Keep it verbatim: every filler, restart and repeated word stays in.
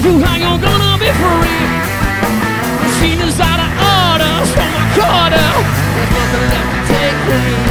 you how you're gonna be free. Machine is out of order, so I caught her. There's nothing left to take from me.